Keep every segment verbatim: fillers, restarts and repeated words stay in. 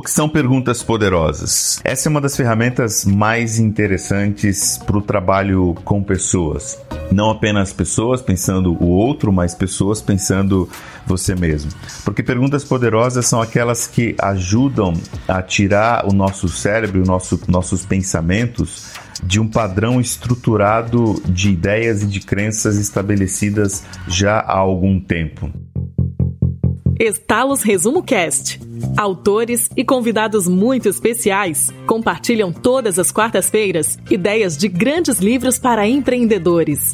que são perguntas poderosas? Essa é uma das ferramentas mais interessantes para o trabalho com pessoas. Não apenas pessoas pensando o outro, mas pessoas pensando você mesmo. Porque perguntas poderosas são aquelas que ajudam a tirar o nosso cérebro, o nosso, nossos pensamentos de um padrão estruturado de ideias e de crenças estabelecidas já há algum tempo. Estalos Resumo Cast. Autores e convidados muito especiais compartilham todas as quartas-feiras ideias de grandes livros para empreendedores.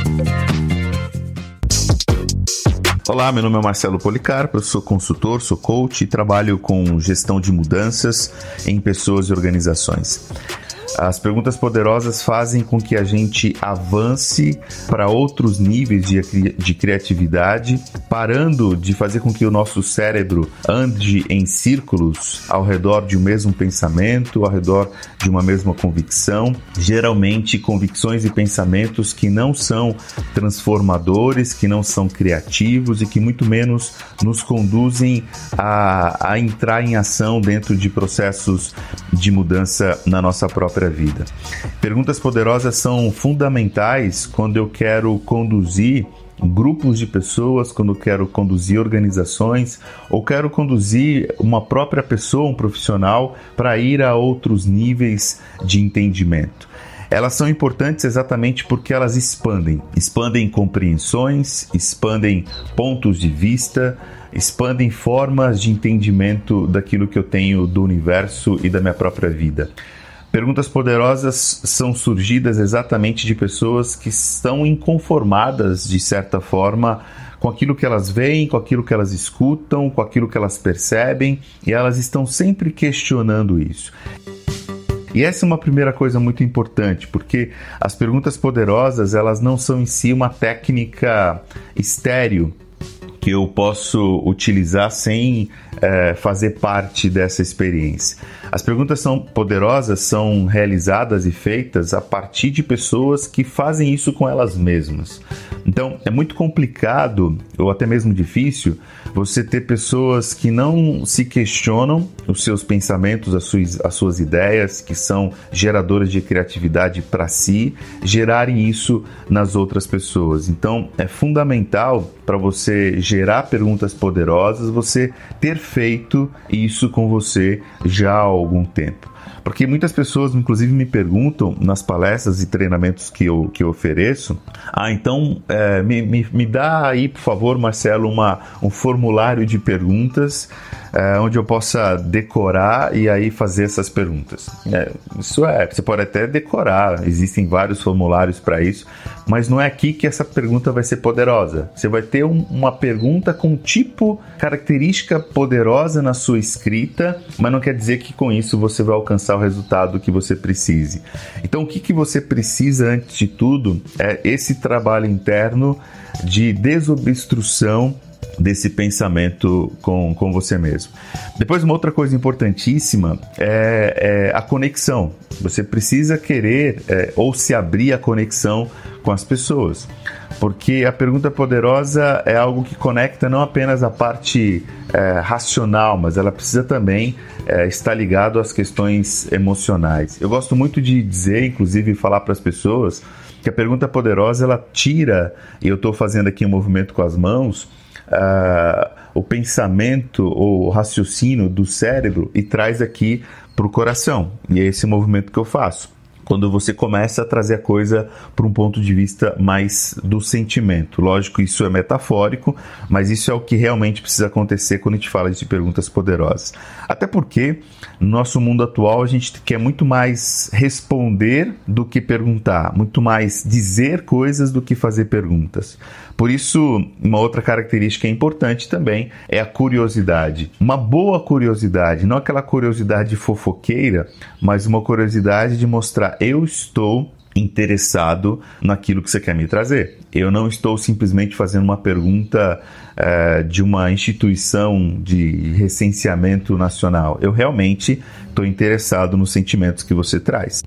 Olá, meu nome é Marcelo Policarpo, eu sou consultor, sou coach e trabalho com gestão de mudanças em pessoas e organizações. As perguntas poderosas fazem com que a gente avance para outros níveis de, de criatividade, parando de fazer com que o nosso cérebro ande em círculos ao redor de um mesmo pensamento, ao redor de uma mesma convicção, geralmente convicções e pensamentos que não são transformadores, que não são criativos e que muito menos nos conduzem a, a entrar em ação dentro de processos de mudança na nossa própria vida. Perguntas poderosas são fundamentais quando eu quero conduzir grupos de pessoas, quando eu quero conduzir organizações ou quero conduzir uma própria pessoa, um profissional, para ir a outros níveis de entendimento. Elas são importantes exatamente porque elas expandem, expandem compreensões, expandem pontos de vista, expandem formas de entendimento daquilo que eu tenho do universo e da minha própria vida. Perguntas poderosas são surgidas exatamente de pessoas que estão inconformadas, de certa forma, com aquilo que elas veem, com aquilo que elas escutam, com aquilo que elas percebem, e elas estão sempre questionando isso. E essa é uma primeira coisa muito importante, porque as perguntas poderosas, elas não são em si uma técnica estéril, que eu posso utilizar sem é, fazer parte dessa experiência. As perguntas são poderosas, são realizadas e feitas a partir de pessoas que fazem isso com elas mesmas. Então, é muito complicado, ou até mesmo difícil, você ter pessoas que não se questionam os seus pensamentos, as suas, as suas ideias, que são geradoras de criatividade para si, gerarem isso nas outras pessoas. Então, é fundamental para você gerar perguntas poderosas, você ter feito isso com você já há algum tempo. Porque muitas pessoas, inclusive, me perguntam nas palestras e treinamentos que eu, que eu ofereço, ah, então é, me, me, me dá aí, por favor, Marcelo, uma, um formulário de perguntas é, onde eu possa decorar e aí fazer essas perguntas. É, isso é, você pode até decorar, existem vários formulários para isso, mas não é aqui que essa pergunta vai ser poderosa. Você vai ter um, uma pergunta com tipo, característica poderosa na sua escrita, mas não quer dizer que com isso você vai alcançar o resultado que você precise. Então, o que, que você precisa, antes de tudo, é esse trabalho interno de desobstrução desse pensamento com, com você mesmo. Depois, uma outra coisa importantíssima é, é a conexão. Você precisa querer é, ou se abrir a conexão com as pessoas. Porque a pergunta poderosa é algo que conecta não apenas a parte é, racional, mas ela precisa também é, estar ligado às questões emocionais. Eu gosto muito de dizer, inclusive falar para as pessoas, que a pergunta poderosa ela tira, e eu estou fazendo aqui um movimento com as mãos, uh, o pensamento ou o raciocínio do cérebro e traz aqui para o coração. E é esse movimento que eu faço. Quando você começa a trazer a coisa para um ponto de vista mais do sentimento. Lógico, isso é metafórico, mas isso é o que realmente precisa acontecer quando a gente fala de perguntas poderosas. Até porque, no nosso mundo atual, a gente quer muito mais responder do que perguntar, muito mais dizer coisas do que fazer perguntas. Por isso, uma outra característica importante também é a curiosidade. Uma boa curiosidade, não aquela curiosidade fofoqueira, mas uma curiosidade de mostrar: eu estou interessado naquilo que você quer me trazer. Eu não estou simplesmente fazendo uma pergunta é, de uma instituição de recenseamento nacional. Eu realmente estou interessado nos sentimentos que você traz.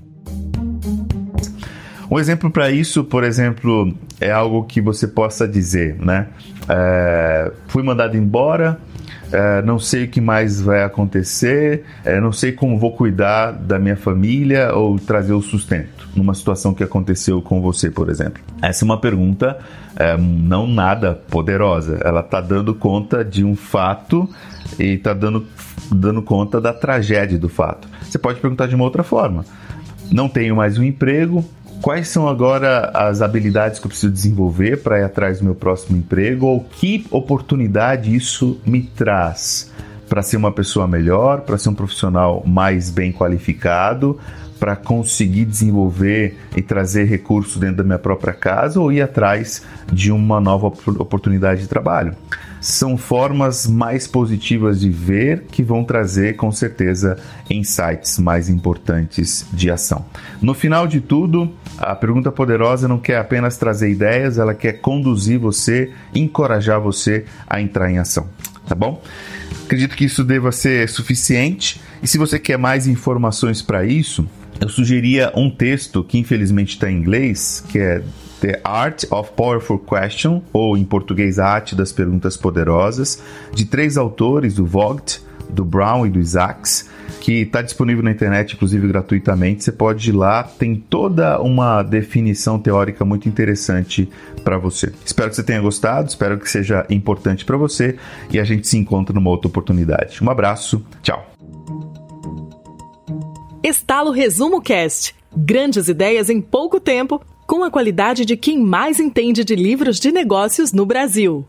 Um exemplo para isso, por exemplo, é algo que você possa dizer, né? É, fui mandado embora é, não sei o que mais vai acontecer, é, não sei como vou cuidar da minha família ou trazer o sustento, numa situação que aconteceu com você, por exemplo. Essa é uma pergunta é, não nada poderosa, ela está dando conta de um fato e está dando, dando conta da tragédia do fato. Você pode perguntar de uma outra forma. Não tenho mais um emprego, quais são agora as habilidades que eu preciso desenvolver para ir atrás do meu próximo emprego? Ou que oportunidade isso me traz para ser uma pessoa melhor, para ser um profissional mais bem qualificado, para conseguir desenvolver e trazer recursos dentro da minha própria casa ou ir atrás de uma nova oportunidade de trabalho? São formas mais positivas de ver que vão trazer, com certeza, insights mais importantes de ação. No final de tudo, a pergunta poderosa não quer apenas trazer ideias, ela quer conduzir você, encorajar você a entrar em ação, tá bom? Acredito que isso deva ser suficiente, e se você quer mais informações para isso, eu sugeria um texto que infelizmente está em inglês, que é The Art of Powerful Question, ou em português, A Arte das Perguntas Poderosas, de três autores, do Vogt, do Brown e do Isaacs, que está disponível na internet, inclusive gratuitamente. Você pode ir lá, tem toda uma definição teórica muito interessante para você. Espero que você tenha gostado, espero que seja importante para você e a gente se encontra numa outra oportunidade. Um abraço, tchau! Estalo Resumo Cast. Grandes ideias em pouco tempo, com a qualidade de quem mais entende de livros de negócios no Brasil.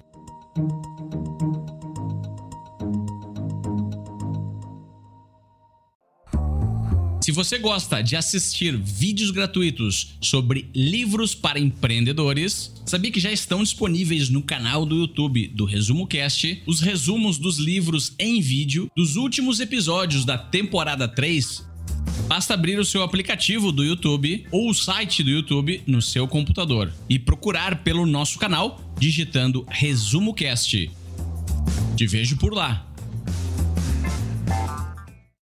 Se você gosta de assistir vídeos gratuitos sobre livros para empreendedores, sabia que já estão disponíveis no canal do YouTube do Resumo Cast os resumos dos livros em vídeo dos últimos episódios da temporada três? Basta abrir o seu aplicativo do YouTube ou o site do YouTube no seu computador e procurar pelo nosso canal digitando Resumo Cast. Te vejo por lá.